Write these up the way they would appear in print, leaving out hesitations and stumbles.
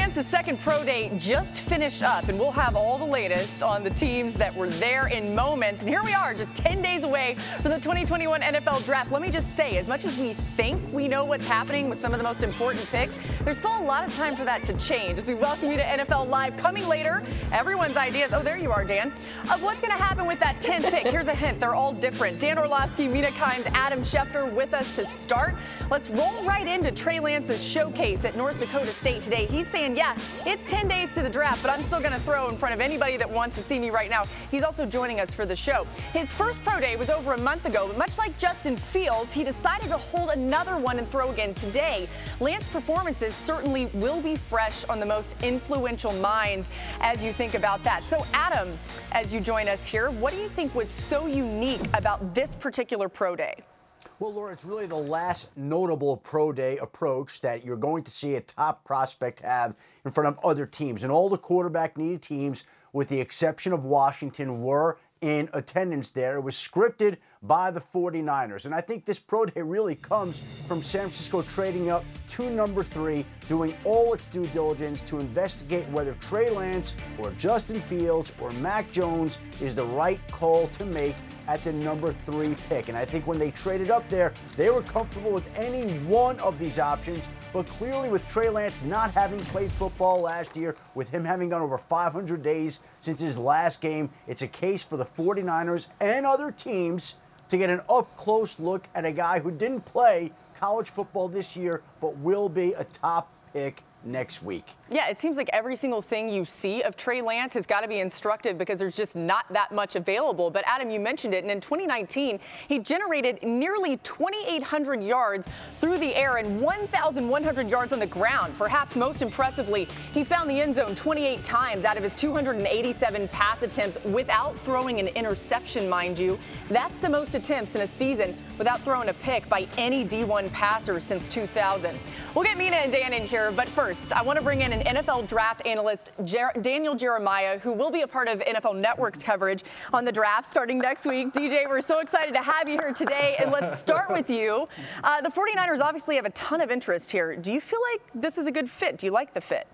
Lance's second pro day just finished up, and we'll have all the latest on the teams that were there in moments. And here we are, just 10 days away from the 2021 NFL Draft. Let me just say, as much as we think we know what's happening with some of the most important picks, there's still a lot of time for that to change. As we welcome you to NFL Live, coming later, everyone's ideas, oh, there you are, Dan, of what's going to happen with that 10th pick. Here's a hint, they're all different. Dan Orlovsky, Mina Kimes, Adam Schefter with us to start. Let's roll right into Trey Lance's showcase at North Dakota State today. He's saying, yeah, it's 10 days to the draft, but I'm still going to throw in front of anybody that wants to see me right now. He's also joining us for the show. His first pro day was over a month ago, but much like Justin Fields, he decided to hold another one and throw again today. Lance's performances certainly will be fresh on the most influential minds as you think about that. So, Adam, as you join us here, what do you think was so unique about this particular pro day? Well, Laura, it's really the last notable pro day approach that you're going to see a top prospect have in front of other teams. And all the quarterback-needy teams, with the exception of Washington, were in attendance there. It was scripted by the 49ers. And I think this pro day really comes from San Francisco trading up to number 3, doing all its due diligence to investigate whether Trey Lance or Justin Fields or Mac Jones is the right call to make at the number 3 pick. And I think when they traded up there, they were comfortable with any one of these options. But clearly with Trey Lance not having played football last year, with him having gone over 500 days since his last game, it's a case for the 49ers and other teams to get an up-close look at a guy who didn't play college football this year, but will be a top pick next week. Yeah, it seems like every single thing you see of Trey Lance has got to be instructive because there's just not that much available. But Adam, you mentioned it, and in 2019, he generated nearly 2,800 yards through the air and 1,100 yards on the ground. Perhaps most impressively, he found the end zone 28 times out of his 287 pass attempts without throwing an interception, mind you. That's the most attempts in a season without throwing a pick by any D1 passer since 2000. We'll get Mina and Dan in here, but first, I want to bring in an NFL draft analyst, Daniel Jeremiah, who will be a part of NFL Network's coverage on the draft starting next week. DJ, we're so excited to have you here today, and let's start with you. The 49ers obviously have a ton of interest here. Do you feel like this is a good fit? Do you like the fit?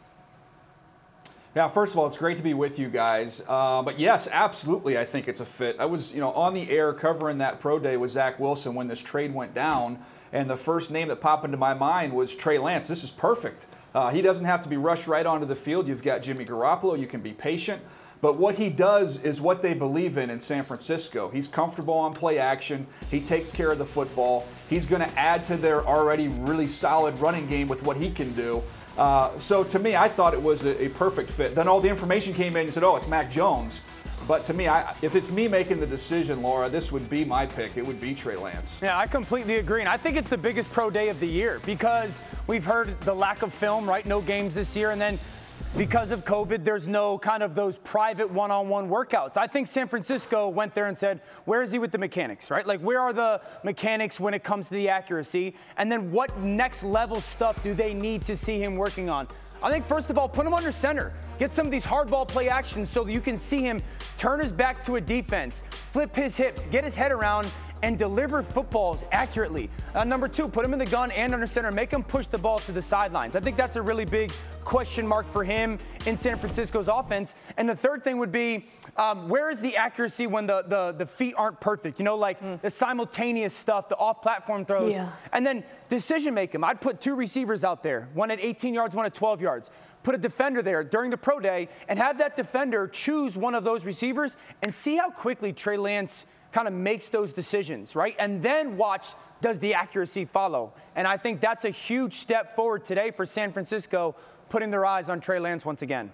Yeah, first of all, it's great to be with you guys. But yes, absolutely, I think it's a fit. I was, on the air covering that pro day with Zach Wilson when this trade went down. And the first name that popped into my mind was Trey Lance. This is perfect. He doesn't have to be rushed right onto the field. You've got Jimmy Garoppolo. You can be patient. But what he does is what they believe in San Francisco. He's comfortable on play action. He takes care of the football. He's going to add to their already really solid running game with what he can do. So to me, I thought it was a perfect fit. Then all the information came in and said, oh, it's Mac Jones. But to me, if it's me making the decision, Laura, this would be my pick. It would be Trey Lance. Yeah, I completely agree. And I think it's the biggest pro day of the year because we've heard the lack of film, right? No games this year. And then because of COVID, there's no kind of those private one-on-one workouts. I think San Francisco went there and said, where is he with the mechanics, right? Like, where are the mechanics when it comes to the accuracy? And then what next level stuff do they need to see him working on? I think, first of all, put him under center. Get some of these hardball play actions so that you can see him turn his back to a defense, flip his hips, get his head around, and deliver footballs accurately. Number 2, put him in the gun and under center. Make him push the ball to the sidelines. I think that's a really big question mark for him in San Francisco's offense. And the third thing would be, where is the accuracy when the feet aren't perfect? The simultaneous stuff, the off-platform throws. Yeah. And then decision making. I'd put 2 receivers out there, one at 18 yards, one at 12 yards. Put a defender there during the pro day and have that defender choose one of those receivers and see how quickly Trey Lance kind of makes those decisions, right? And then watch, does the accuracy follow? And I think that's a huge step forward today for San Francisco, putting their eyes on Trey Lance once again.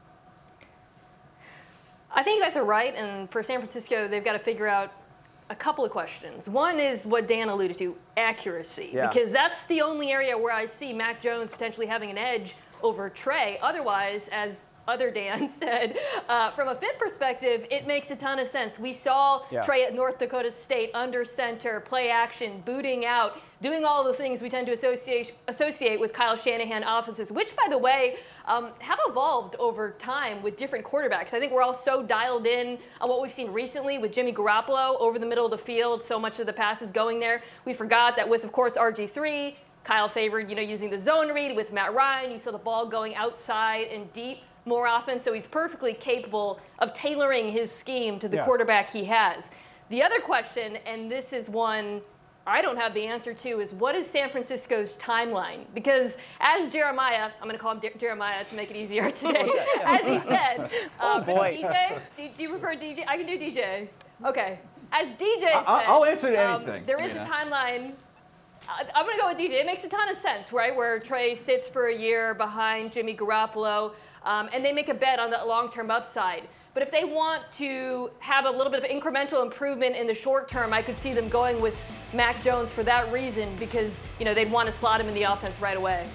I think you guys are right, and for San Francisco, they've got to figure out a couple of questions. One is what Dan alluded to, accuracy, because that's the only area where I see Mac Jones potentially having an edge over Trey. Otherwise, as other Dan said, from a fit perspective, it makes a ton of sense. We saw Trey at North Dakota State under center, play action, booting out, doing all the things we tend to associate with Kyle Shanahan offenses, which, by the way, have evolved over time with different quarterbacks. I think we're all so dialed in on what we've seen recently with Jimmy Garoppolo over the middle of the field, so much of the passes going there. We forgot that with, of course, RG3, Kyle favored, using the zone read with Matt Ryan. You saw the ball going outside and deep more often, so he's perfectly capable of tailoring his scheme to the quarterback he has. The other question, and this is one I don't have the answer to, is what is San Francisco's timeline? Because as Jeremiah, I'm going to call him Jeremiah to make it easier today, as he said, DJ, do you prefer DJ? I can do DJ. Okay. As DJ said, I'll answer to anything. There is a timeline. I'm going to go with DJ. It makes a ton of sense, right, where Trey sits for a year behind Jimmy Garoppolo, and they make a bet on the long-term upside. But if they want to have a little bit of incremental improvement in the short term, I could see them going with Mac Jones for that reason, because they'd want to slot him in the offense right away.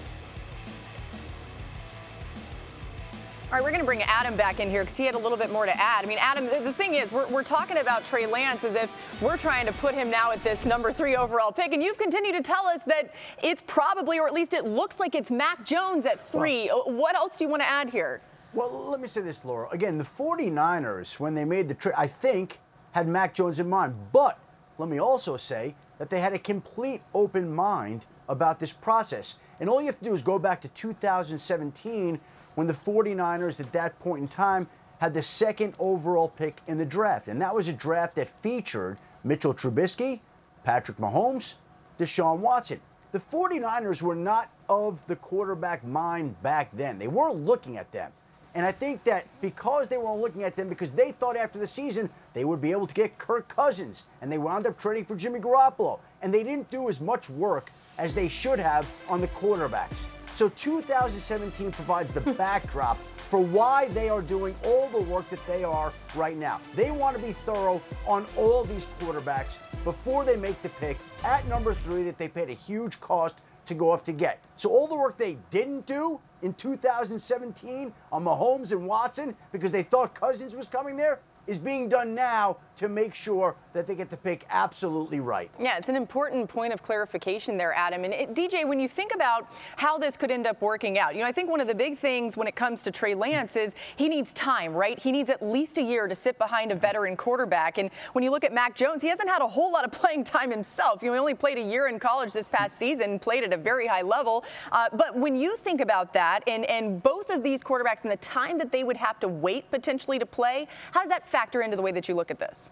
All right, we're going to bring Adam back in here because he had a little bit more to add. I mean, Adam, the thing is, we're talking about Trey Lance as if we're trying to put him now at this number 3 overall pick, and you've continued to tell us that it's probably, or at least it looks like it's Mac Jones at 3. What else do you want to add here? Well, let me say this, Laura. Again, the 49ers, when they made the trade, I think, had Mac Jones in mind. But let me also say that they had a complete open mind about this process. And all you have to do is go back to 2017 when the 49ers at that point in time had the 2nd overall pick in the draft. And that was a draft that featured Mitchell Trubisky, Patrick Mahomes, Deshaun Watson. The 49ers were not of the quarterback mind back then. They weren't looking at them. And I think that because they weren't looking at them, because they thought after the season they would be able to get Kirk Cousins, and they wound up trading for Jimmy Garoppolo. And they didn't do as much work as they should have on the quarterbacks. So 2017 provides the backdrop for why they are doing all the work that they are right now. They want to be thorough on all these quarterbacks before they make the pick at number 3 that they paid a huge cost to go up to get. So all the work they didn't do in 2017 on Mahomes and Watson because they thought Cousins was coming there is being done now to make sure that they get the pick absolutely right. Yeah, it's an important point of clarification there, Adam. And DJ, when you think about how this could end up working out, I think one of the big things when it comes to Trey Lance is he needs time, right? He needs at least a year to sit behind a veteran quarterback. And when you look at Mac Jones, he hasn't had a whole lot of playing time himself. He only played a year in college this past season, played at a very high level. But when you think about that and both of these quarterbacks and the time that they would have to wait potentially to play, how does that factor into the way that you look at this?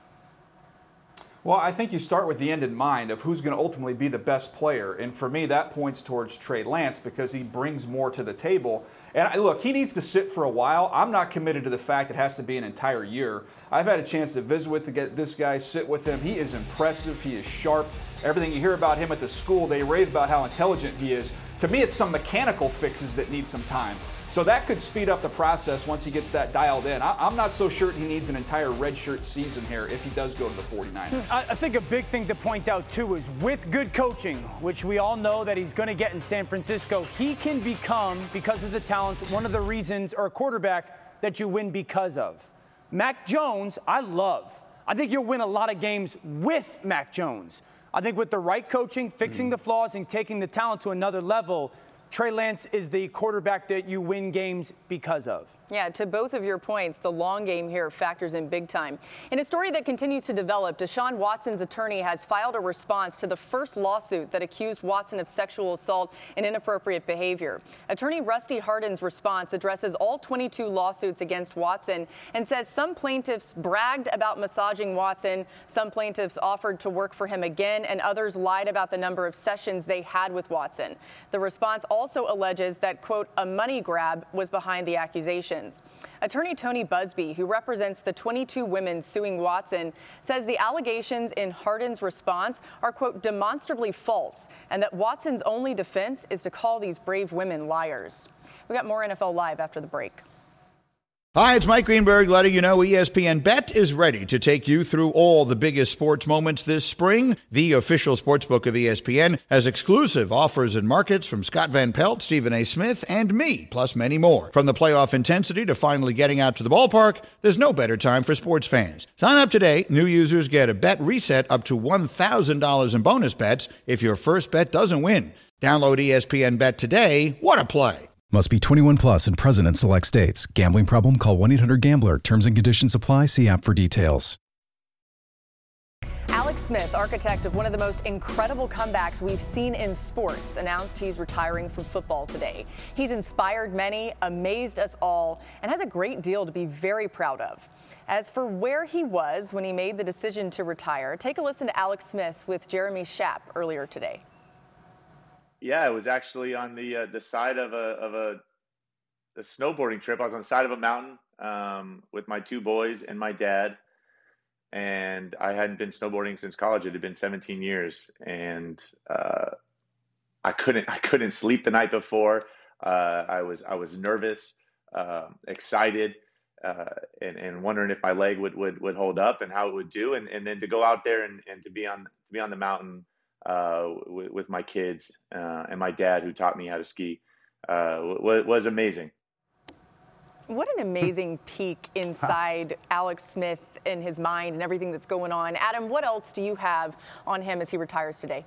Well, I think you start with the end in mind of who's going to ultimately be the best player. And for me, that points towards Trey Lance because he brings more to the table. And look, he needs to sit for a while. I'm not committed to the fact it has to be an entire year. I've had a chance to visit with this guy, sit with him. He is impressive. He is sharp. Everything you hear about him at the school, they rave about how intelligent he is. To me, it's some mechanical fixes that need some time. So that could speed up the process once he gets that dialed in. I'm not so sure he needs an entire redshirt season here if he does go to the 49ers. I think a big thing to point out, too, is with good coaching, which we all know that he's going to get in San Francisco, he can become, because of the talent, one of the reasons, or a quarterback that you win because of. Mac Jones, I love. I think you'll win a lot of games with Mac Jones. I think with the right coaching, fixing the flaws, and taking the talent to another level, Trey Lance is the quarterback that you win games because of. Yeah, to both of your points, the long game here factors in big time. In a story that continues to develop, Deshaun Watson's attorney has filed a response to the first lawsuit that accused Watson of sexual assault and inappropriate behavior. Attorney Rusty Hardin's response addresses all 22 lawsuits against Watson and says some plaintiffs bragged about massaging Watson, some plaintiffs offered to work for him again, and others lied about the number of sessions they had with Watson. The response also alleges that, quote, a money grab was behind the accusation. Attorney Tony Busby, who represents the 22 women suing Watson, says the allegations in Hardin's response are, quote, demonstrably false, and that Watson's only defense is to call these brave women liars. We got more NFL Live after the break. Hi, it's Mike Greenberg letting you know ESPN Bet is ready to take you through all the biggest sports moments this spring. The official sportsbook of ESPN has exclusive offers and markets from Scott Van Pelt, Stephen A. Smith, and me, plus many more. From the playoff intensity to finally getting out to the ballpark, there's no better time for sports fans. Sign up today. New users get a bet reset up to $1,000 in bonus bets if your first bet doesn't win. Download ESPN Bet today. What a play. Must be 21 plus and present in select states. Gambling problem? Call 1-800-GAMBLER. Terms and conditions apply. See app for details. Alex Smith, architect of one of the most incredible comebacks we've seen in sports, announced he's retiring from football today. He's inspired many, amazed us all, and has a great deal to be very proud of. As for where he was when he made the decision to retire, take a listen to Alex Smith with Jeremy Schaap earlier today. Yeah, it was actually on the side of a snowboarding trip. I was on the side of a mountain with my two boys and my dad. And I hadn't been snowboarding since college. It had been 17 years, and I couldn't sleep the night before. I was nervous, excited, and wondering if my leg would hold up and how it would do. And then to go out there and to be on the mountain with my kids and my dad, who taught me how to ski, was amazing. What an amazing peek inside Alex Smith and his mind and everything that's going on. Adam, what else do you have on him as he retires today?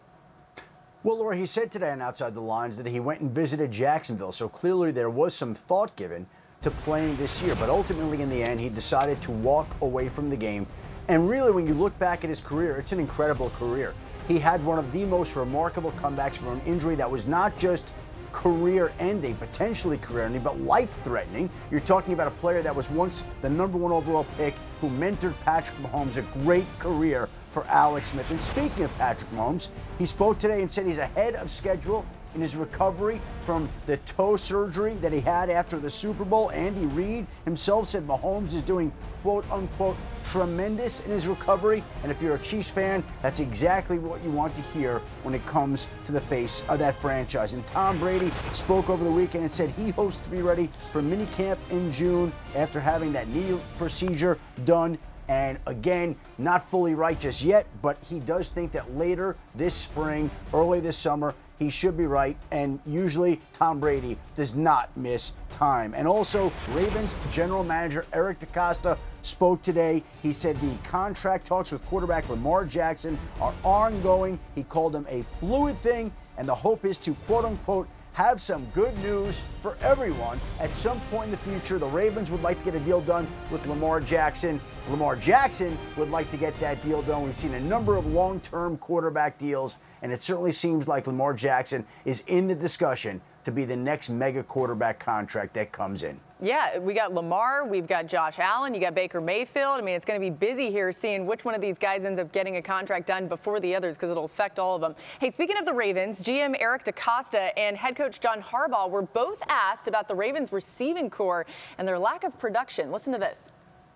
Well, Laura, he said today on Outside the Lines that he went and visited Jacksonville, so clearly there was some thought given to playing this year. But ultimately, in the end, he decided to walk away from the game. And really, when you look back at his career, it's an incredible career. He had one of the most remarkable comebacks from an injury that was not just career-ending, potentially career-ending, but life-threatening. You're talking about a player that was once the #1 overall pick who mentored Patrick Mahomes. A great career for Alex Smith. And speaking of Patrick Mahomes, he spoke today and said he's ahead of schedule in his recovery from the toe surgery that he had after the Super Bowl. Andy Reid himself said Mahomes is doing quote-unquote tremendous in his recovery. And if you're a Chiefs fan, that's exactly what you want to hear when it comes to the face of that franchise. And Tom Brady spoke over the weekend and said he hopes to be ready for minicamp in June after having that knee procedure done. And again, not fully right just yet, but he does think that later this spring, early this summer, he should be right. And usually Tom Brady does not miss time. And also, Ravens general manager Eric DeCosta spoke today. He said the contract talks with quarterback Lamar Jackson are ongoing. He called them a fluid thing, and the hope is to quote unquote have some good news for everyone. At some point in the future, the Ravens would like to get a deal done with Lamar Jackson. Lamar Jackson would like to get that deal done. We've seen a number of long-term quarterback deals, and it certainly seems like Lamar Jackson is in the discussion to be the next mega quarterback contract that comes in. Yeah, we got Lamar, we've got Josh Allen, you got Baker Mayfield. I mean, it's going to be busy here seeing which one of these guys ends up getting a contract done before the others, because it'll affect all of them. Hey, speaking of the Ravens, GM Eric DeCosta and head coach John Harbaugh were both asked about the Ravens receiving core and their lack of production. Listen to this.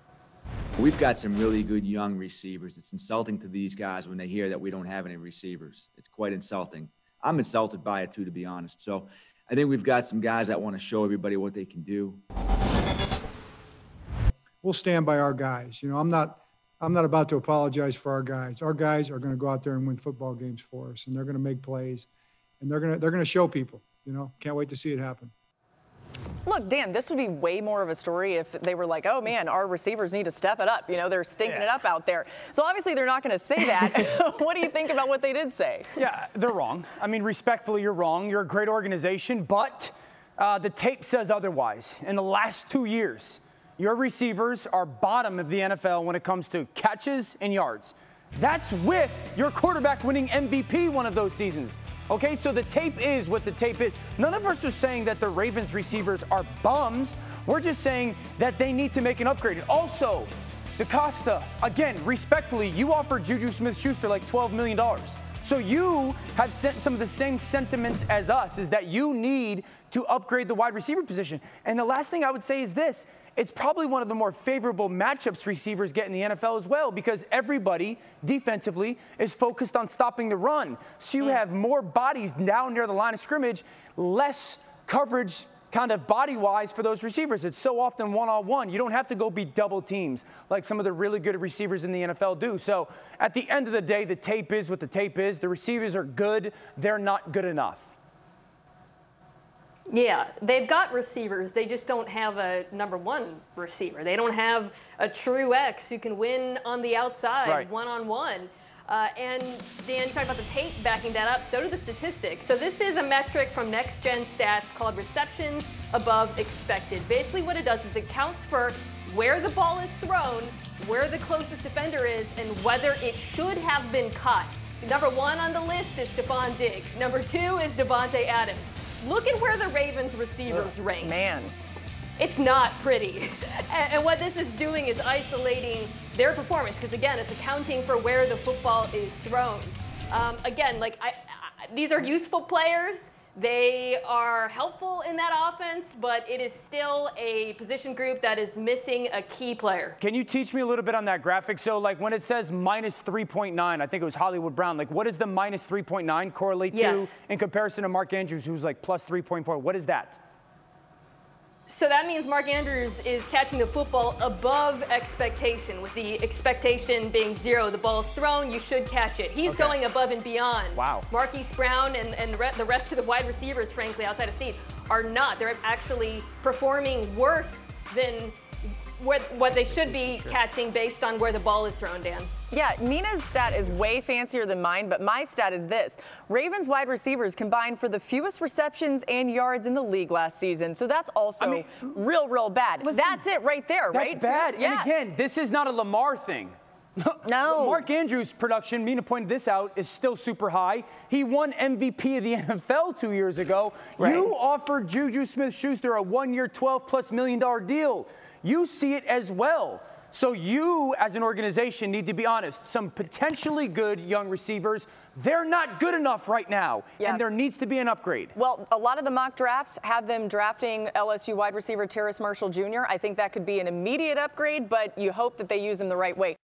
We've got some really good young receivers. It's insulting to these guys when they hear that we don't have any receivers. It's quite insulting. I'm insulted by it too, to be honest. So I think we've got some guys that want to show everybody what they can do. We'll stand by our guys. You know, I'm not about to apologize for our guys. Our guys are going to go out there and win football games for us, and they're going to make plays, and they're going to show people. You know, can't wait to see it happen. Look, Dan, this would be way more of a story if they were like, oh, man, our receivers need to step it up. You know, they're stinking it up out there. So obviously they're not going to say that. What do you think about what they did say? Yeah, they're wrong. I mean, respectfully, you're wrong. You're a great organization, but the tape says otherwise. In the last 2 years, your receivers are bottom of the NFL when it comes to catches and yards. That's with your quarterback winning MVP one of those seasons. Okay, so the tape is what the tape is. None of us are saying that the Ravens receivers are bums. We're just saying that they need to make an upgrade. Also, DeCosta, again, respectfully, you offered Juju Smith-Schuster like $12 million. So you have sent some of the same sentiments as us, is that you need to upgrade the wide receiver position. And the last thing I would say is this. It's probably one of the more favorable matchups receivers get in the NFL as well, because everybody defensively is focused on stopping the run. So you have more bodies down near the line of scrimmage, less coverage kind of body-wise for those receivers. It's so often one-on-one. You don't have to go beat double teams like some of the really good receivers in the NFL do. So at the end of the day, the tape is what the tape is. The receivers are good. They're not good enough. Yeah, they've got receivers. They just don't have a #1 receiver. They don't have a true X who can win on the outside, one-on-one. And Dan, you talked about the tape backing that up. So do the statistics. So this is a metric from Next Gen Stats called receptions above expected. Basically what it does is it counts for where the ball is thrown where the closest defender is and whether it should have been caught. Number 1 on the list is Stephon Diggs. Number 2 is Davante Adams. Look at where the Ravens receivers rank. Man. It's not pretty. And what this is doing is isolating their performance, because again, it's accounting for where the football is thrown. Again, like these are useful players. They are helpful in that offense, but it is still a position group that is missing a key player. Can you teach me a little bit on that graphic? So, like, when it says minus 3.9, I think it was Hollywood Brown. Like, what does the minus 3.9 correlate to in comparison to Mark Andrews, who's like plus 3.4? What is that? So that means Mark Andrews is catching the football above expectation, with the expectation being 0. The ball is thrown, you should catch it. He's going above and beyond. Wow. Marquise Brown and the rest of the wide receivers, frankly, outside of Steve, are not. They're actually performing worse than what they should be catching based on where the ball is thrown, Dan. Yeah, Nina's stat is way fancier than mine, but my stat is this. Ravens wide receivers combined for the fewest receptions and yards in the league last season. So that's also real bad. Listen, that's it right there, right? That's bad. Yeah. And again, this is not a Lamar thing. No. Mark Andrews' production, Mina pointed this out, is still super high. He won MVP of the NFL 2 years ago. Right. You offered Juju Smith-Schuster a 1-year, $12+ million deal. You see it as well. So you, as an organization, need to be honest. Some potentially good young receivers, they're not good enough right now, and there needs to be an upgrade. Well, a lot of the mock drafts have them drafting LSU wide receiver Terrace Marshall Jr. I think that could be an immediate upgrade, but you hope that they use him the right way.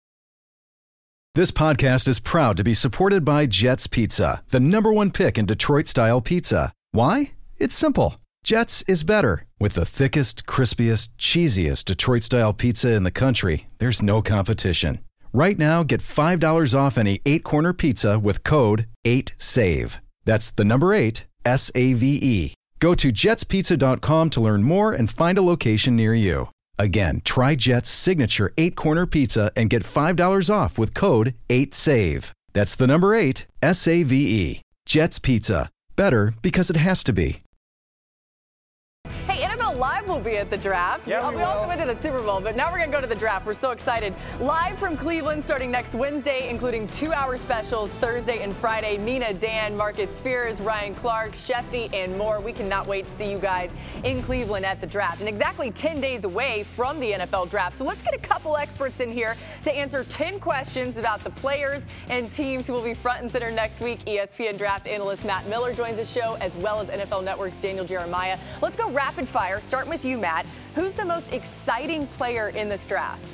This podcast is proud to be supported by Jets Pizza, the #1 pick in Detroit-style pizza. Why? It's simple. Jets is better. With the thickest, crispiest, cheesiest Detroit-style pizza in the country, there's no competition. Right now, get $5 off any 8-corner pizza with code 8SAVE. That's the number 8, S-A-V-E. Go to jetspizza.com to learn more and find a location near you. Again, try Jet's signature 8-corner pizza and get $5 off with code 8SAVE. That's the number 8, S-A-V-E. Jet's Pizza. Better because it has to be. Hey, NFL Live will be at the draft. Yeah, we also went to the Super Bowl, but now we're going to go to the draft. We're so excited. Live from Cleveland starting next Wednesday, including 2-hour specials Thursday and Friday. Nina, Dan, Marcus Spears, Ryan Clark, Shefty, and more. We cannot wait to see you guys in Cleveland at the draft. And exactly 10 days away from the NFL draft. So let's get a couple experts in here to answer 10 questions about the players and teams who will be front and center next week. ESPN draft analyst Matt Miller joins the show, as well as NFL Network's Daniel Jeremiah. Let's go rapid fire. Starting with you, Matt. Who's the most exciting player in this draft?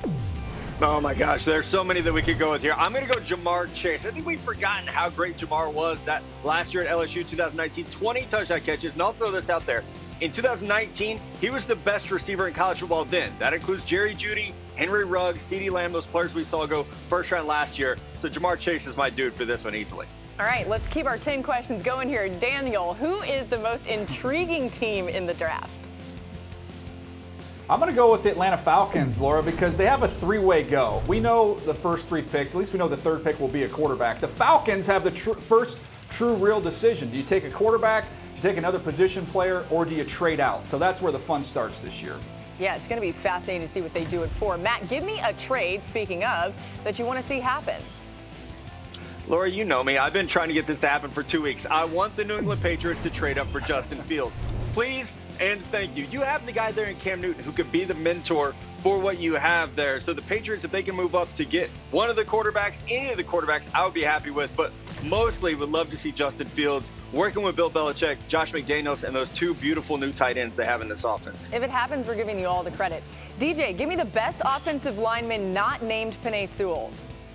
Oh my gosh, there's so many that we could go with here. I'm going to go Ja'Marr Chase. I think we've forgotten how great Ja'Marr was that last year at LSU 2019, 20 touchdown catches. And I'll throw this out there. In 2019, he was the best receiver in college football then. That includes Jerry Jeudy, Henry Ruggs, CeeDee Lamb, those players we saw go first round last year. So Ja'Marr Chase is my dude for this one easily. All right, let's keep our 10 questions going here. Daniel, who is the most intriguing team in the draft? I'm going to go with the Atlanta Falcons, Laura, because they have a 3-way go. We know the first 3 picks. At least we know the third pick will be a quarterback. The Falcons have the first true real decision. Do you take a quarterback, do you take another position player, or do you trade out? So that's where the fun starts this year. Yeah, it's going to be fascinating to see what they do it for. Matt, give me a trade, speaking of, that you want to see happen. Laura, you know me. I've been trying to get this to happen for 2 weeks. I want the New England Patriots to trade up for Justin Fields. Please and thank you. You have the guy there in Cam Newton who could be the mentor for what you have there. So the Patriots, if they can move up to get one of the quarterbacks, any of the quarterbacks, I would be happy with. But mostly would love to see Justin Fields working with Bill Belichick, Josh McDaniels, and those 2 beautiful new tight ends they have in this offense. If it happens, we're giving you all the credit. DJ, give me the best offensive lineman not named Penei Sewell.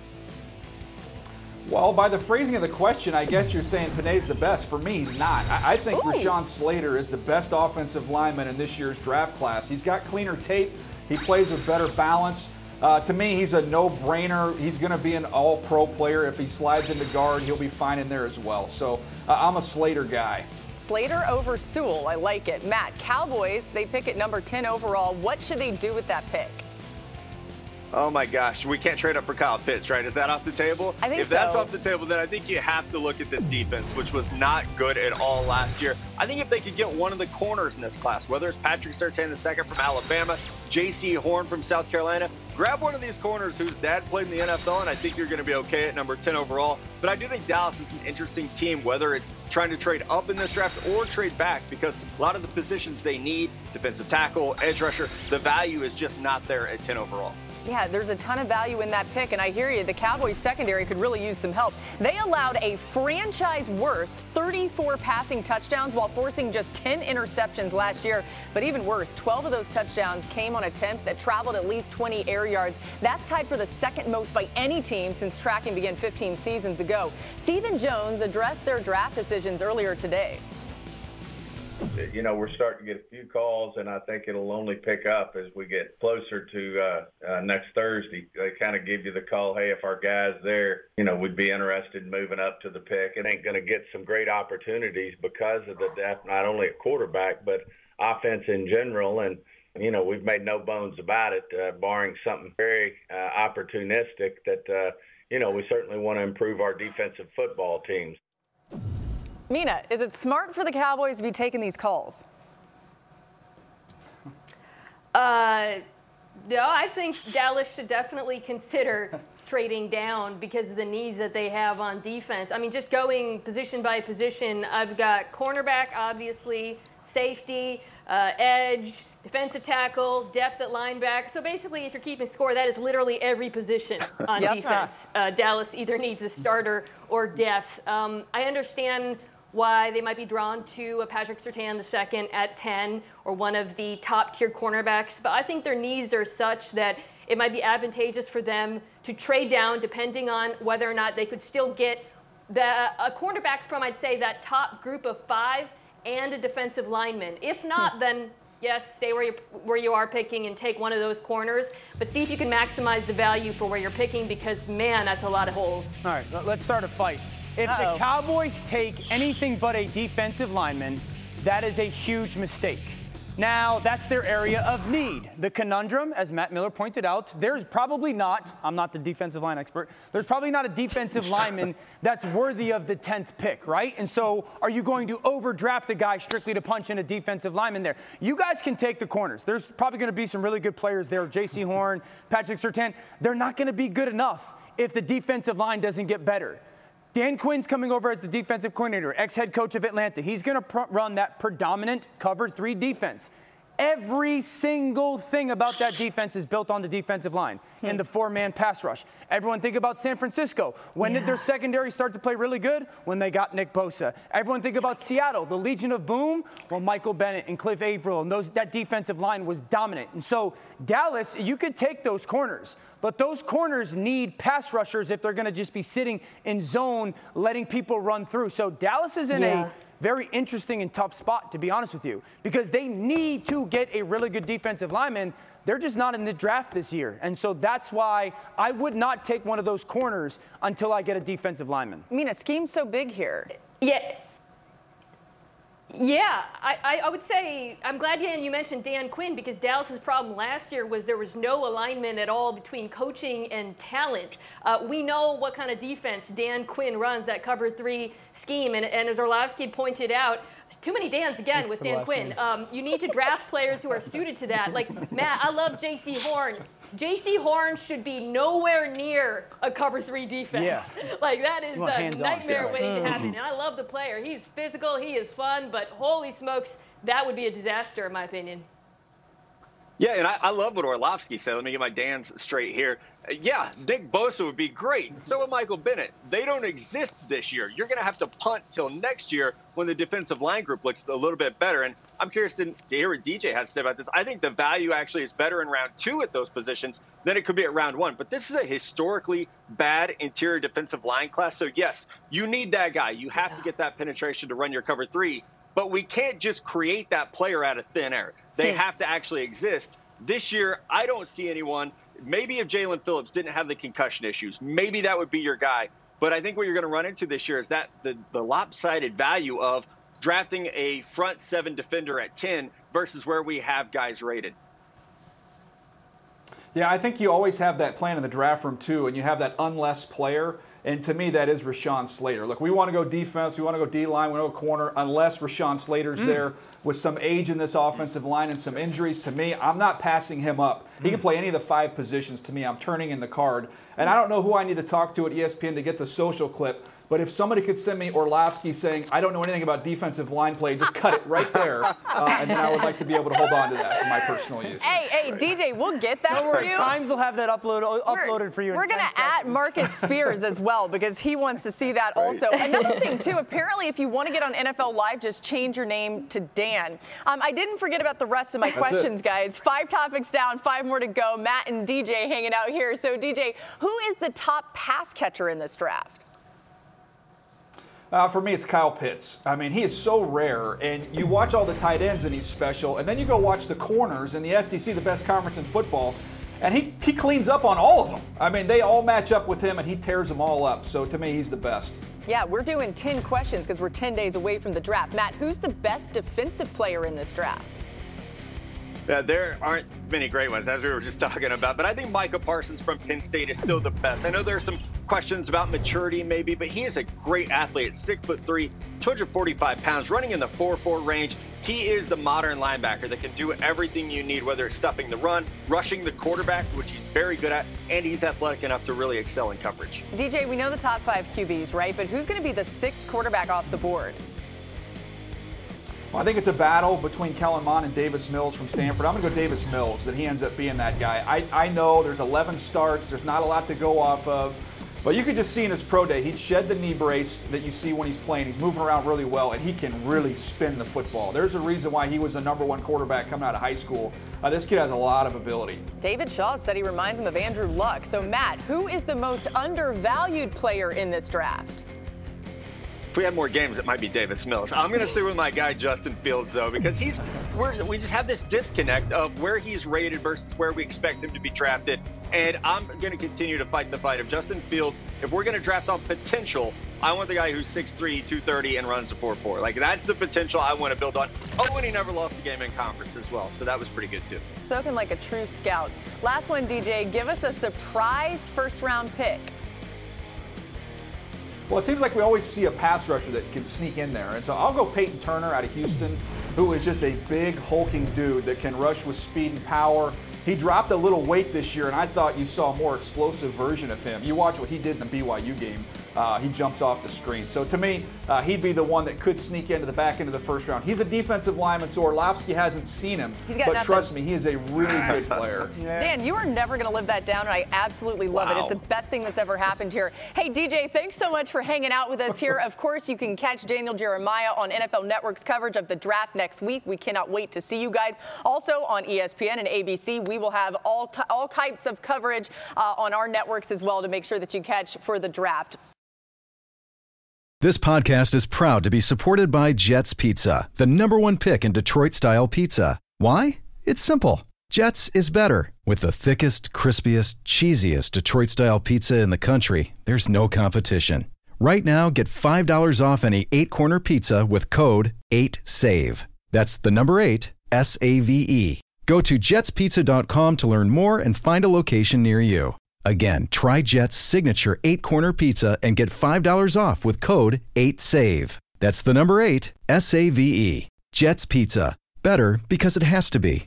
Well, by the phrasing of the question, I guess you're saying Penei's the best. For me, he's not. I think Rashawn Slater is the best offensive lineman in this year's draft class. He's got cleaner tape. He plays with better balance. To me, he's a no-brainer. He's going to be an all-pro player. If he slides into guard, he'll be fine in there as well. So I'm a Slater guy. Slater over Sewell. I like it. Matt, Cowboys, they pick at number 10 overall. What should they do with that pick? Oh my gosh, we can't trade up for Kyle Pitts, right? Is that off the table? I think if that's off the table, then I think you have to look at this defense, which was not good at all last year. I think if they could get one of the corners in this class, whether it's Patrick Surtain II from Alabama, J.C. Horn from South Carolina, grab one of these corners whose dad played in the NFL, and I think you're going to be okay at number 10 overall. But I do think Dallas is an interesting team, whether it's trying to trade up in this draft or trade back, because a lot of the positions they need, defensive tackle, edge rusher, the value is just not there at 10 overall. Yeah, there's a ton of value in that pick, and I hear you. The Cowboys secondary could really use some help. They allowed a franchise worst 34 passing touchdowns while forcing just 10 interceptions last year. But even worse, 12 of those touchdowns came on attempts that traveled at least 20 air yards. That's tied for the second most by any team since tracking began 15 seasons ago. Stephen Jones addressed their draft decisions earlier today. You know, we're starting to get a few calls, and I think it'll only pick up as we get closer to next Thursday. They kind of give you the call, hey, if our guy's there, you know, we'd be interested in moving up to the pick. It ain't going to get some great opportunities because of the depth, not only at quarterback, but offense in general. And, you know, we've made no bones about it, barring something very opportunistic that, you know, we certainly want to improve our defensive football teams. Mina, is it smart for the Cowboys to be taking these calls? No, I think Dallas should definitely consider trading down because of the needs that they have on defense. I mean, just going position by position, I've got cornerback, obviously, safety, edge, defensive tackle, depth at linebacker. So basically, if you're keeping score, that is literally every position on defense. Dallas either needs a starter or depth. I understand why they might be drawn to a Patrick Surtain II at 10 or one of the top-tier cornerbacks, but I think their needs are such that it might be advantageous for them to trade down depending on whether or not they could still get a cornerback from, I'd say, that top group of 5 and a defensive lineman. If not, then yes, stay where you are picking and take one of those corners, but see if you can maximize the value for where you're picking because, man, that's a lot of holes. All right, let's start a fight. If the Cowboys take anything but a defensive lineman, that is a huge mistake. Now, that's their area of need. The conundrum, as Matt Miller pointed out, there's probably not, I'm not the defensive line expert, there's probably not a defensive lineman that's worthy of the 10th pick, right? And so are you going to overdraft a guy strictly to punch in a defensive lineman there? You guys can take the corners. There's probably going to be some really good players there, J.C. Horn, Patrick Surtain. They're not going to be good enough if the defensive line doesn't get better. Dan Quinn's coming over as the defensive coordinator, ex-head coach of Atlanta. He's going to run that predominant cover 3 defense. Every single thing about that defense is built on the defensive line and the 4-man pass rush. Everyone think about San Francisco. When did their secondary start to play really good? When they got Nick Bosa. Everyone think about Seattle, the Legion of Boom. Well, Michael Bennett and Cliff Averill, and that defensive line was dominant. And so Dallas, you could take those corners, but those corners need pass rushers if they're going to just be sitting in zone, letting people run through. So Dallas is in a very interesting and tough spot, to be honest with you, because they need to get a really good defensive lineman. They're just not in the draft this year. And so that's why I would not take one of those corners until I get a defensive lineman. Mina, scheme's so big here. Yeah, I would say I'm glad you mentioned Dan Quinn because Dallas's problem last year was there was no alignment at all between coaching and talent. We know what kind of defense Dan Quinn runs, that cover 3 scheme, and as Orlovsky pointed out, too many Dans again with Dan Quinn. You need to draft players who are suited to that. Like, Matt, I love J.C. Horn. J.C. Horn should be nowhere near a cover 3 defense. Yeah. Like, that is a nightmare waiting to happen. And I love the player. He's physical, he is fun, but holy smokes, that would be a disaster in my opinion. Yeah, and I love what Orlovsky said. Let me get my Dans straight here. Yeah, Nick Bosa would be great. So would Michael Bennett. They don't exist this year. You're going to have to punt till next year when the defensive line group looks a little bit better. And I'm curious to hear what DJ has to say about this. I think the value actually is better in round 2 at those positions than it could be at round 1. But this is a historically bad interior defensive line class. So, yes, you need that guy. You have to get that penetration to run your cover 3. But we can't just create that player out of thin air. They have to actually exist. This year, I don't see anyone. Maybe if Jalen Phillips didn't have the concussion issues, maybe that would be your guy. But I think what you're going to run into this year is that the lopsided value of drafting a front 7 defender at 10 versus where we have guys rated. Yeah, I think you always have that plan in the draft room, too, and you have that unless player. And to me, that is Rashawn Slater. Look, we want to go defense, we want to go D-line, we want to go corner, unless Rashawn Slater's there with some age in this offensive line and some injuries. To me, I'm not passing him up. He can play any of the 5 positions. To me, I'm turning in the card. And I don't know who I need to talk to at ESPN to get the social clip. But if somebody could send me Orlovsky saying, I don't know anything about defensive line play, just cut it right there. And then I would like to be able to hold on to that for my personal use. Hey, DJ, we'll get that for you. Times will have that uploaded for you. We're going to add Marcus Spears as well because he wants to see that also. Another thing, too, apparently if you want to get on NFL Live, just change your name to Dan. I didn't forget about the rest of my questions, guys. 5 topics down, 5 more to go. Matt and DJ hanging out here. So, DJ, who is the top pass catcher in this draft? For me, it's Kyle Pitts. I mean, he is so rare, and you watch all the tight ends, and he's special, and then you go watch the corners in the SEC, the best conference in football, and he cleans up on all of them. I mean, they all match up with him, and he tears them all up. So, to me, he's the best. Yeah, we're doing 10 questions because we're 10 days away from the draft. Matt, who's the best defensive player in this draft? Yeah, there aren't many great ones, as we were just talking about, but I think Micah Parsons from Penn State is still the best. I know there are some questions about maturity maybe, but he is a great athlete. 6'3", 245 pounds, running in the 4.4 range. He is the modern linebacker that can do everything you need, whether it's stuffing the run, rushing the quarterback, which he's very good at, and he's athletic enough to really excel in coverage. DJ, we know the top 5 QBs, right? But who's going to be the 6th quarterback off the board? Well, I think it's a battle between Kellen Mond and Davis Mills from Stanford. I'm going to go Davis Mills, that he ends up being that guy. I know there's 11 starts. There's not a lot to go off of. But you could just see in his pro day, he'd shed the knee brace that you see when he's playing. He's moving around really well, and he can really spin the football. There's a reason why he was the #1 quarterback coming out of high school. This kid has a lot of ability. David Shaw said he reminds him of Andrew Luck. So, Matt, who is the most undervalued player in this draft? If we had more games, it might be Davis Mills. I'm going to stick with my guy, Justin Fields, though, because we just have this disconnect of where he's rated versus where we expect him to be drafted. And I'm going to continue to fight the fight of Justin Fields. If we're going to draft on potential, I want the guy who's 6'3", 230, and runs a 4.4. Like, that's the potential I want to build on. Oh, and he never lost a game in conference as well, so that was pretty good, too. Spoken like a true scout. Last one, DJ. Give us a surprise first-round pick. Well, it seems like we always see a pass rusher that can sneak in there. And so I'll go Peyton Turner out of Houston, who is just a big, hulking dude that can rush with speed and power. He dropped a little weight this year, and I thought you saw a more explosive version of him. You watch what he did in the BYU game. He jumps off the screen. So to me, he'd be the one that could sneak into the back end of the first round. He's a defensive lineman, so Orlovsky hasn't seen him. But trust me, he is a really good player. Dan, you are never going to live that down, and I absolutely love it. It's the best thing that's ever happened here. Hey, DJ, thanks so much for hanging out with us here. Of course, you can catch Daniel Jeremiah on NFL Network's coverage of the draft next week. We cannot wait to see you guys. Also on ESPN and ABC, we will have all types of coverage on our networks as well to make sure that you catch for the draft. This podcast is proud to be supported by Jets Pizza, the #1 pick in Detroit-style pizza. Why? It's simple. Jets is better. With the thickest, crispiest, cheesiest Detroit-style pizza in the country, there's no competition. Right now, get $5 off any 8-corner pizza with code 8SAVE. That's the number 8, S-A-V-E. Go to jetspizza.com to learn more and find a location near you. Again, try Jet's signature 8-corner pizza and get $5 off with code 8SAVE. That's the number 8, S-A-V-E. Jet's Pizza. Better because it has to be.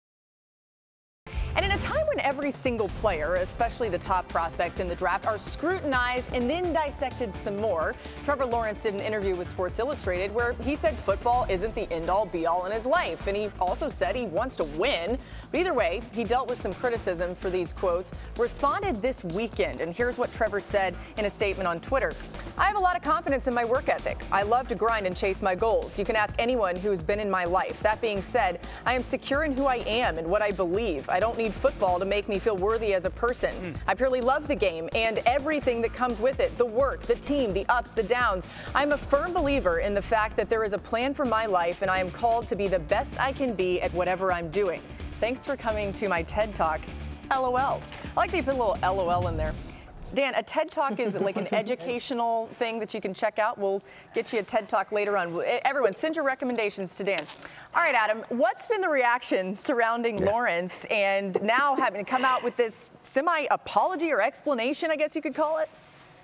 And in a time when every single player, especially the top prospects in the draft, are scrutinized and then dissected some more, Trevor Lawrence did an interview with Sports Illustrated where he said football isn't the end-all be-all in his life. And he also said he wants to win. But either way, he dealt with some criticism for these quotes, responded this weekend. And here's what Trevor said in a statement on Twitter. I have a lot of confidence in my work ethic. I love to grind and chase my goals. You can ask anyone who's been in my life. That being said, I am secure in who I am and what I believe. I don't need football to make me feel worthy as a person. I purely love the game and everything that comes with it, the work, the team, the ups, the downs. I'm a firm believer in the fact that there is a plan for my life and I am called to be the best I can be at whatever I'm doing. Thanks for coming to my TED Talk. LOL. I like that you put a little LOL in there. Dan, a TED Talk is like an educational thing that you can check out. We'll get you a TED Talk later on. Everyone, send your recommendations to Dan. All right, Adam, what's been the reaction surrounding Lawrence and now having to come out with this semi-apology or explanation, I guess you could call it?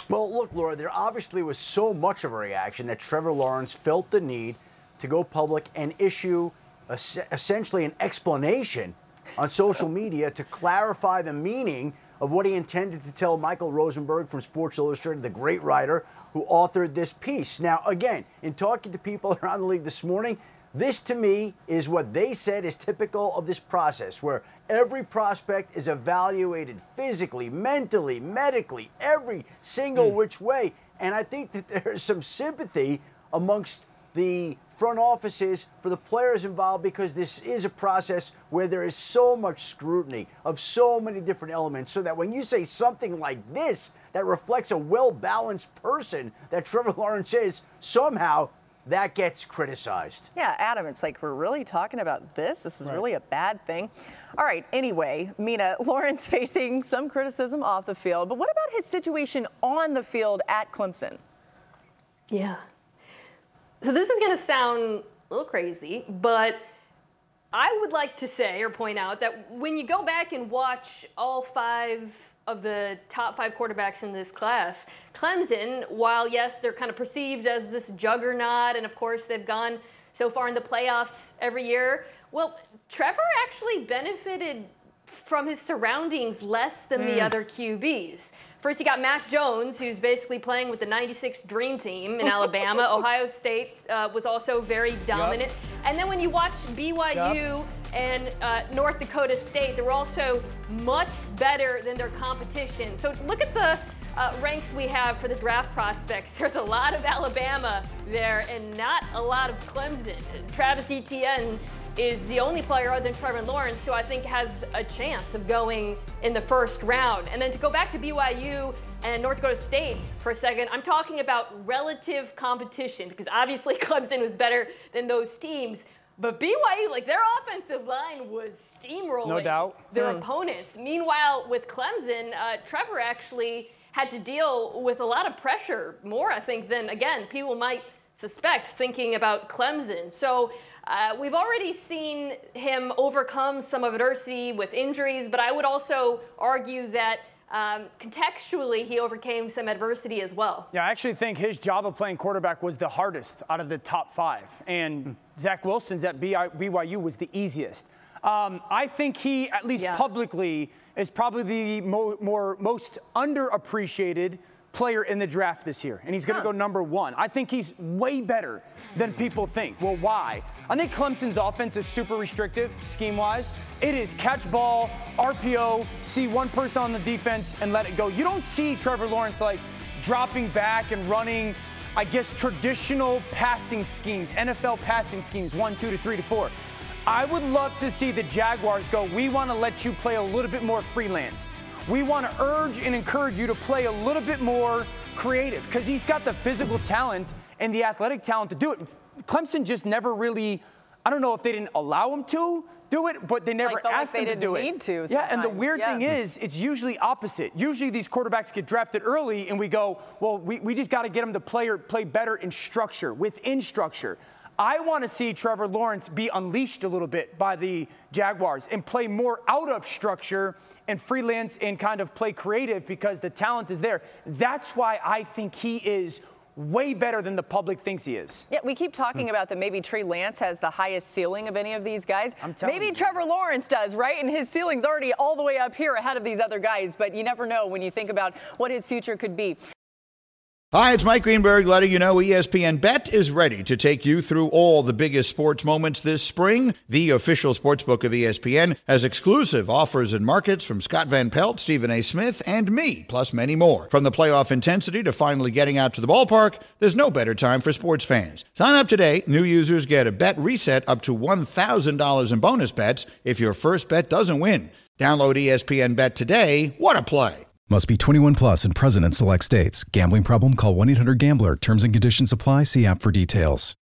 Well, look, Laura, there obviously was so much of a reaction that Trevor Lawrence felt the need to go public and issue essentially an explanation on social media to clarify the meaning of what he intended to tell Michael Rosenberg from Sports Illustrated, the great writer who authored this piece. Now, again, in talking to people around the league this morning, this to me is what they said is typical of this process, where every prospect is evaluated physically, mentally, medically, every single which way. And I think that there is some sympathy amongst the front offices for the players involved, because this is a process where there is so much scrutiny of so many different elements, so that when you say something like this that reflects a well-balanced person that Trevor Lawrence is, somehow that gets criticized. Yeah, Adam, it's like we're really talking about this. This is really a bad thing. All right, anyway, Mina, Lawrence facing some criticism off the field, but what about his situation on the field at Clemson? Yeah. So this is going to sound a little crazy, but I would like to say or point out that when you go back and watch all 5 of the top 5 quarterbacks in this class, Clemson, while yes, they're kind of perceived as this juggernaut, and of course they've gone so far in the playoffs every year, well, Trevor actually benefited from his surroundings less than the other QBs. First, you got Mac Jones, who's basically playing with the 96 Dream Team in Alabama. Ohio State was also very dominant. Yep. And then when you watch BYU and North Dakota State, they were also much better than their competition. So look at the ranks we have for the draft prospects. There's a lot of Alabama there and not a lot of Clemson. Travis Etienne is the only player other than Trevor Lawrence who I think has a chance of going in the first round. And then to go back to BYU and North Dakota State for a second, I'm talking about relative competition, because obviously Clemson was better than those teams. But BYU, like, their offensive line was steamrolling their opponents. Meanwhile, with Clemson, Trevor actually had to deal with a lot of pressure, more, I think, than, again, people might suspect thinking about Clemson. So we've already seen him overcome some adversity with injuries, but I would also argue that contextually he overcame some adversity as well. Yeah, I actually think his job of playing quarterback was the hardest out of the top 5. And Zach Wilson's at BYU was the easiest. I think he, at least publicly, is probably the most underappreciated player in the draft this year, and he's going to go number 1. I think he's way better than people think. Well, why? I think Clemson's offense is super restrictive scheme-wise. It is catch ball, RPO, see one person on the defense and let it go. You don't see Trevor Lawrence like dropping back and running, I guess, traditional passing schemes, NFL passing schemes, 1, 2 to 3 to 4. I would love to see the Jaguars go, we want to let you play a little bit more freelance. We want to urge and encourage you to play a little bit more creative, because he's got the physical talent and the athletic talent to do it. Clemson just never really, I don't know if they didn't allow him to do it, but they never asked him to do it. Yeah, and the weird thing is, it's usually opposite. Usually these quarterbacks get drafted early and we go, well, we just got to get them to play better in structure, within structure. I want to see Trevor Lawrence be unleashed a little bit by the Jaguars and play more out of structure and freelance and kind of play creative, because the talent is there. That's why I think he is way better than the public thinks he is. Yeah, we keep talking about that maybe Trey Lance has the highest ceiling of any of these guys. Maybe Trevor Lawrence does, right? And his ceiling's already all the way up here ahead of these other guys, but you never know when you think about what his future could be. Hi, it's Mike Greenberg letting you know ESPN Bet is ready to take you through all the biggest sports moments this spring. The official sportsbook of ESPN has exclusive offers and markets from Scott Van Pelt, Stephen A. Smith, and me, plus many more. From the playoff intensity to finally getting out to the ballpark, there's no better time for sports fans. Sign up today. New users get a bet reset up to $1,000 in bonus bets if your first bet doesn't win. Download ESPN Bet today. What a play. Must be 21 plus and present in select states. Gambling problem? Call 1-800-GAMBLER. Terms and conditions apply. See app for details.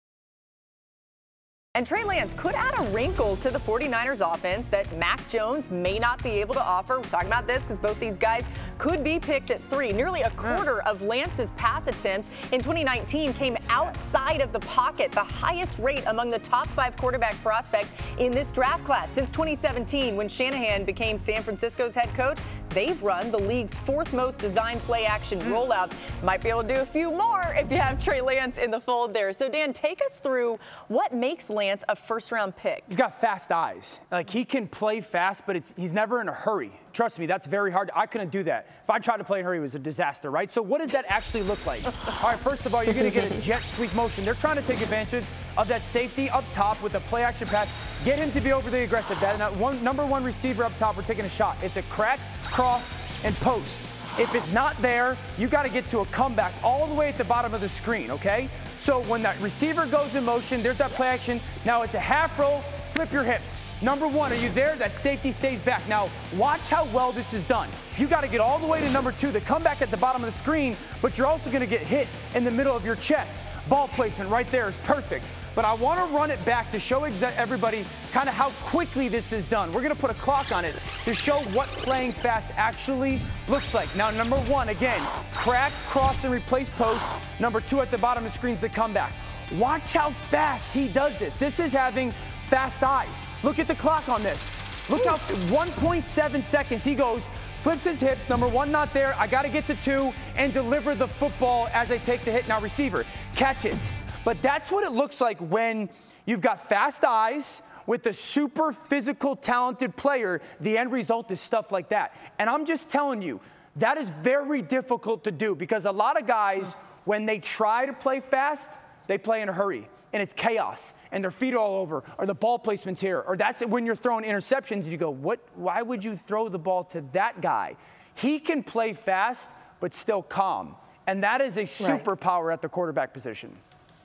And Trey Lance could add a wrinkle to the 49ers offense that Mac Jones may not be able to offer. We're talking about this because both these guys could be picked at 3. Nearly a quarter of Lance's pass attempts in 2019 came outside of the pocket, the highest rate among the top 5 quarterback prospects in this draft class. Since 2017, when Shanahan became San Francisco's head coach, they've run the league's 4th most designed play-action rollout. Might be able to do a few more if you have Trey Lance in the fold there. So, Dan, take us through what makes Lance a first-round pick. He's got fast eyes. Like, he can play fast, but he's never in a hurry. Trust me, that's very hard. I couldn't do that. If I tried to play in a hurry, it was a disaster, right? So what does that actually look like? All right, first of all, you're going to get a jet sweep motion. They're trying to take advantage of that safety up top with a play-action pass. Get him to be overly aggressive. That number one receiver up top, we're taking a shot. It's a crack, cross, and post. If it's not there, you got to get to a comeback all the way at the bottom of the screen, okay? So when that receiver goes in motion, there's that play action. Now it's a half roll, flip your hips. Number one, are you there? That safety stays back. Now, watch how well this is done. You got to get all the way to number 2, the comeback at the bottom of the screen, but you're also going to get hit in the middle of your chest. Ball placement right there is perfect. But I want to run it back to show everybody kind of how quickly this is done. We're going to put a clock on it to show what playing fast actually looks like. Now, number 1, again, crack, cross, and replace post. Number 2 at the bottom of the screen is the comeback. Watch how fast he does this. This is having fast eyes. Look at the clock on this. Look how 1.7 seconds he goes, flips his hips. Number 1 not there. I got to get to 2 and deliver the football as I take the hit. Now receiver, catch it. But that's what it looks like when you've got fast eyes with a super physical, talented player. The end result is stuff like that. And I'm just telling you, that is very difficult to do because a lot of guys, when they try to play fast, they play in a hurry. And it's chaos, and their feet are all over, or the ball placement's here, or that's when you're throwing interceptions, you go, why would you throw the ball to that guy? He can play fast, but still calm. And that is a superpower at the quarterback position.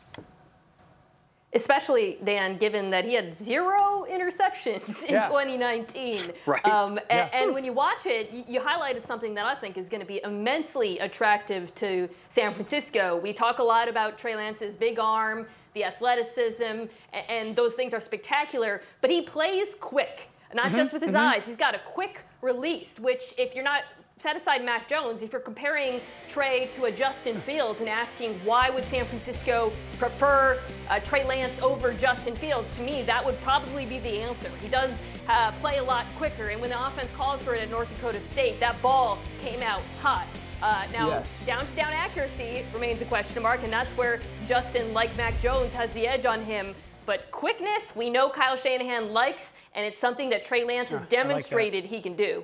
Especially, Dan, given that he had 0 interceptions in 2019. Right. And when you watch it, you highlighted something that I think is going to be immensely attractive to San Francisco. We talk a lot about Trey Lance's big arm, the athleticism, and those things are spectacular, but he plays quick, not just with his eyes. He's got a quick release, which if you're not, set aside Mac Jones, if you're comparing Trey to a Justin Fields and asking why would San Francisco prefer Trey Lance over Justin Fields, to me that would probably be the answer. He does play a lot quicker, and when the offense called for it at North Dakota State, that ball came out hot. Now, down-to-down accuracy remains a question mark, and that's where Justin, like Mac Jones, has the edge on him. But quickness, we know Kyle Shanahan likes, and it's something that Trey Lance has demonstrated he can do.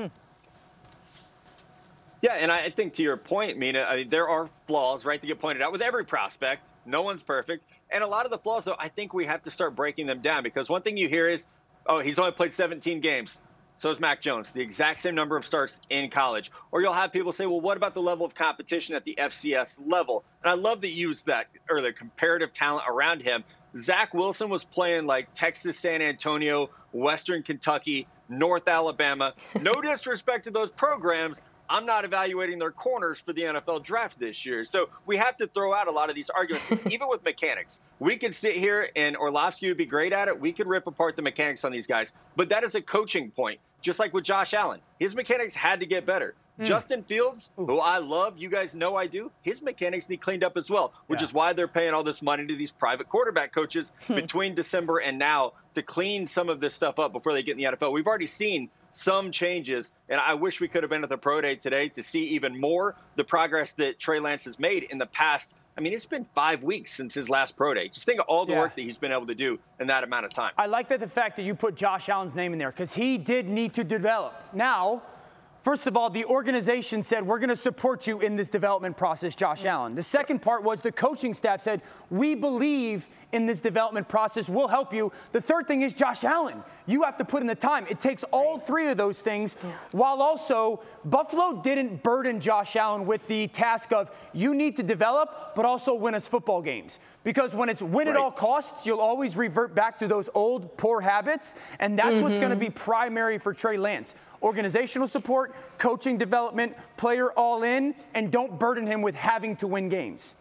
Yeah, and I think to your point, Mina, there are flaws, right, that get pointed out with every prospect. No one's perfect. And a lot of the flaws, though, I think we have to start breaking them down because one thing you hear is, oh, he's only played 17 games. So is Mac Jones, the exact same number of starts in college. Or you'll have people say, well, what about the level of competition at the FCS level? And I love that you used that, or the comparative talent around him. Zach Wilson was playing like Texas, San Antonio, Western Kentucky, North Alabama. No disrespect to those programs. I'm not evaluating their corners for the NFL draft this year. So we have to throw out a lot of these arguments, even with mechanics. We could sit here, and Orlovsky would be great at it. We could rip apart the mechanics on these guys. But that is a coaching point, just like with Josh Allen. His mechanics had to get better. Justin Fields, who I love, you guys know I do, his mechanics need cleaned up as well, which is why they're paying all this money to these private quarterback coaches between December and now to clean some of this stuff up before they get in the NFL. We've already seen some changes, and I wish we could have been at the Pro Day today to see even more the progress that Trey Lance has made in the past. I mean, it's been 5 weeks since his last Pro Day. Just think of all the work that he's been able to do in that amount of time. I like the fact that you put Josh Allen's name in there because he did need to develop. Now, first of all, the organization said, we're going to support you in this development process, Josh Allen. The second part was the coaching staff said, we believe in this development process. We'll help you. The third thing is Josh Allen. You have to put in the time. It takes all 3 of those things, while also Buffalo didn't burden Josh Allen with the task of you need to develop, but also win us football games. Because when it's win at all costs, you'll always revert back to those old poor habits, and that's what's going to be primary for Trey Lance. Organizational support, coaching development, player all in, and don't burden him with having to win games.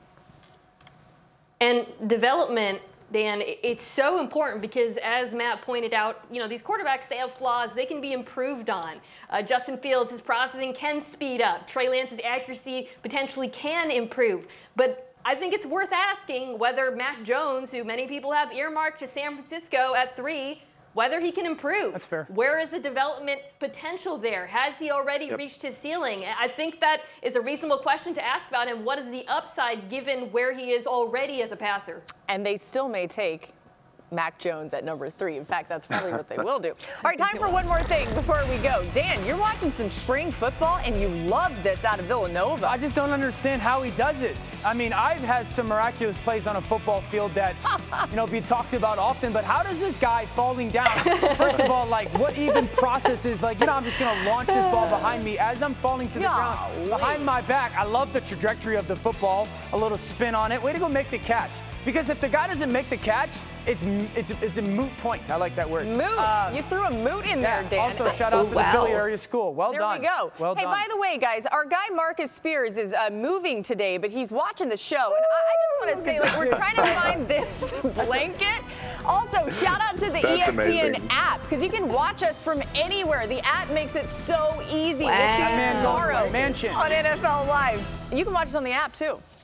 And development, Dan, it's so important because as Matt pointed out, you know, these quarterbacks, they have flaws. They can be improved on. Justin Fields, his processing can speed up. Trey Lance's accuracy potentially can improve. But I think it's worth asking whether Mac Jones, who many people have earmarked to San Francisco at 3, whether he can improve. That's fair. Where is the development potential there? Has he already reached his ceiling? I think that is a reasonable question to ask about him. What is the upside given where he is already as a passer? And they still may take Mac Jones at number 3. In fact, that's probably what they will do. All right, time for one more thing before we go. Dan, you're watching some spring football, and you love this out of Villanova. I just don't understand how he does it. I mean, I've had some miraculous plays on a football field that, be talked about often, but how does this guy falling down, first of all, like, what even process is, like, I'm just going to launch this ball behind me as I'm falling to the ground, behind my back. I love the trajectory of the football, a little spin on it. Way to go make the catch. Because if the guy doesn't make the catch, it's a moot point. I like that word. Moot. You threw a moot in there, Dan. Also, shout out to the Philly area school. Well done. There we go. Well done. Hey, by the way, guys, our guy Marcus Spears is moving today, but he's watching the show. And I just want to say, like, we're trying to find this blanket. Also, shout out to the ESPN app, because you can watch us from anywhere. The app makes it so easy. We'll see you tomorrow on NFL Live. You can watch us on the app, too.